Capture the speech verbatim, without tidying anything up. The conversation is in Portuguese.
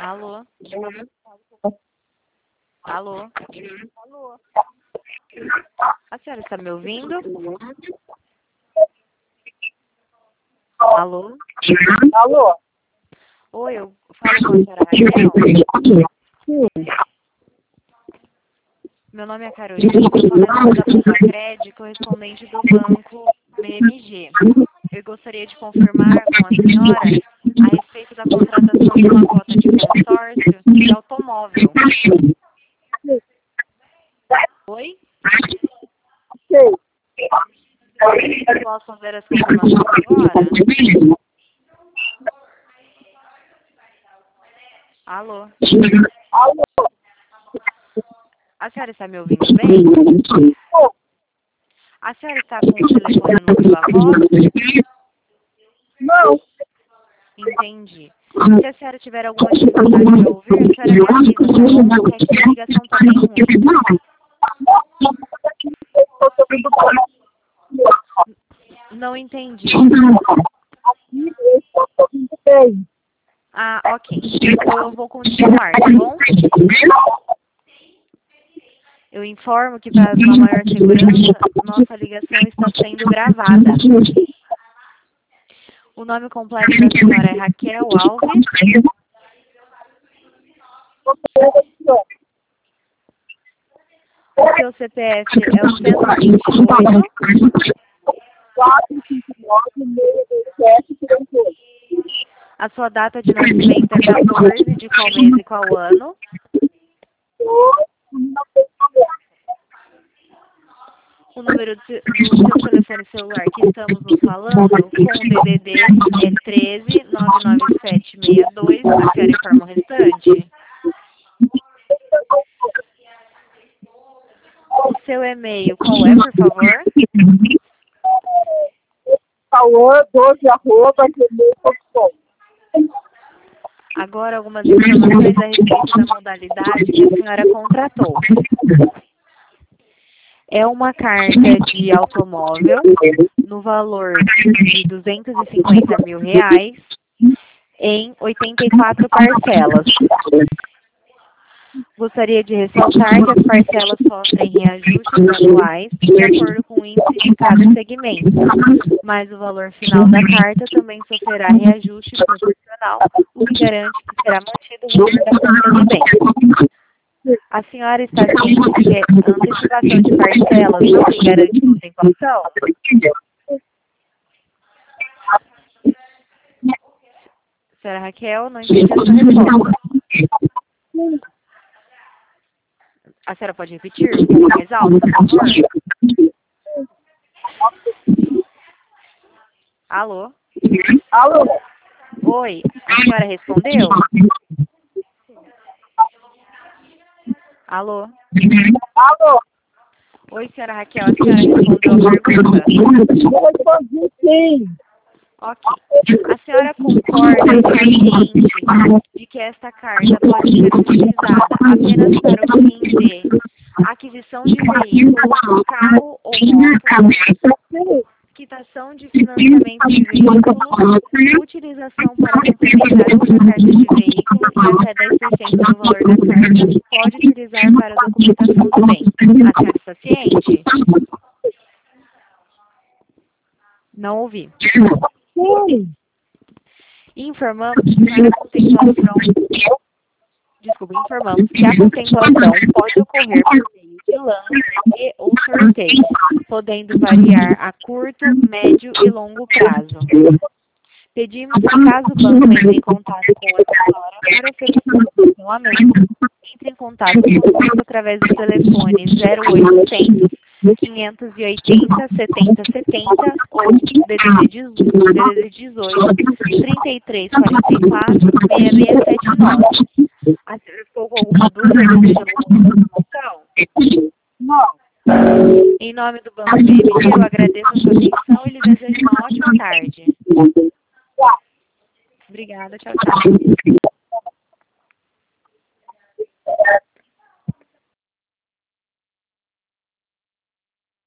Alô? Alô? Alô? A senhora está me ouvindo? Alô? Alô? Oi, eu falo com a senhora Raquel. Sim. Meu nome é Carolina, estou falando da Provacred, correspondente do banco B M G. Eu gostaria de confirmar com a senhora a respeito da contratação de uma cota de consórcio de automóvel. Oi? Sei. Posso fazer essa confirmação agora? Alô? Alô? A senhora está me ouvindo bem? A senhora está com o telefone no viva voz? Não. Entendi. Se a senhora tiver alguma dificuldade de ouvir, a senhora me avisa, tá bom? Porque aqui a ligação está bem ruim. Não entendi. Aqui eu estou ouvindo bem. Ah, ok. Então eu vou continuar, tá bom? Eu informo que para uma maior segurança, nossa ligação está sendo gravada. O nome completo da senhora é Raquel Alves. O seu C P F é o cento e vinte e oito. quatro cinco nove, seis dois sete, três oito. A sua data de nascimento é quatorze de qual mês e qual ano? O número do seu do seu telefone celular que estamos nos falando, com o D D D, é treze, nove nove sete, seis dois. A senhora informa o restante? O seu e-mail, qual é, por favor? Cauã doze arroba gmail ponto com. Agora, algumas informações a respeito da modalidade que a senhora contratou. É uma carta de automóvel no valor de duzentos e cinquenta mil reais em oitenta e quatro parcelas. Gostaria de ressaltar que as parcelas sofrem reajustes anuais de acordo com o índice de cada segmento, mas o valor final da carta também sofrerá reajuste proporcional, o que garante que será mantido o valor da compra do bem. A senhora está ciente de que a antecipação de parcelas não lhe garante contemplação? Senhora Raquel, não entendi a sua resposta. A senhora pode repetir um pouco mais alto, por favor? Alô? Alô? Oi, a senhora respondeu? Alô? Alô? Oi, senhora Raquel, a senhora respondeu a pergunta? Eu respondi sim. Ok. A senhora concorda e está ciente de que esta carta pode ser utilizada apenas para o fim de aquisição de veículo, carro ou moto, quitação de financiamento de veículo, utilização para complementar sua carta de veículo e até dez por cento do valor da carta pode utilizar para a documentação do bem. A senhora está ciente? Não ouvi. Sim. Informamos que a contemplação, desculpa, informamos que a contemplação pode ocorrer por meio de lance e ou sorteio, podendo variar a curto, médio e longo prazo. Pedimos que, caso o banco entre em contato com a senhora para oferecer o cancelamento, entre em contato conosco através do telefone zero oitocentos, quinhentos e oitenta, setenta setenta ou D D D dezoito, trinta e três, quarenta e quatro, seis seis sete nove. A senhora ficou com alguma dúvida sobre a informação? Não. Em nome do Banco B M G, eu agradeço a sua atenção e lhe desejo uma ótima tarde. Obrigada, tchau, tchau.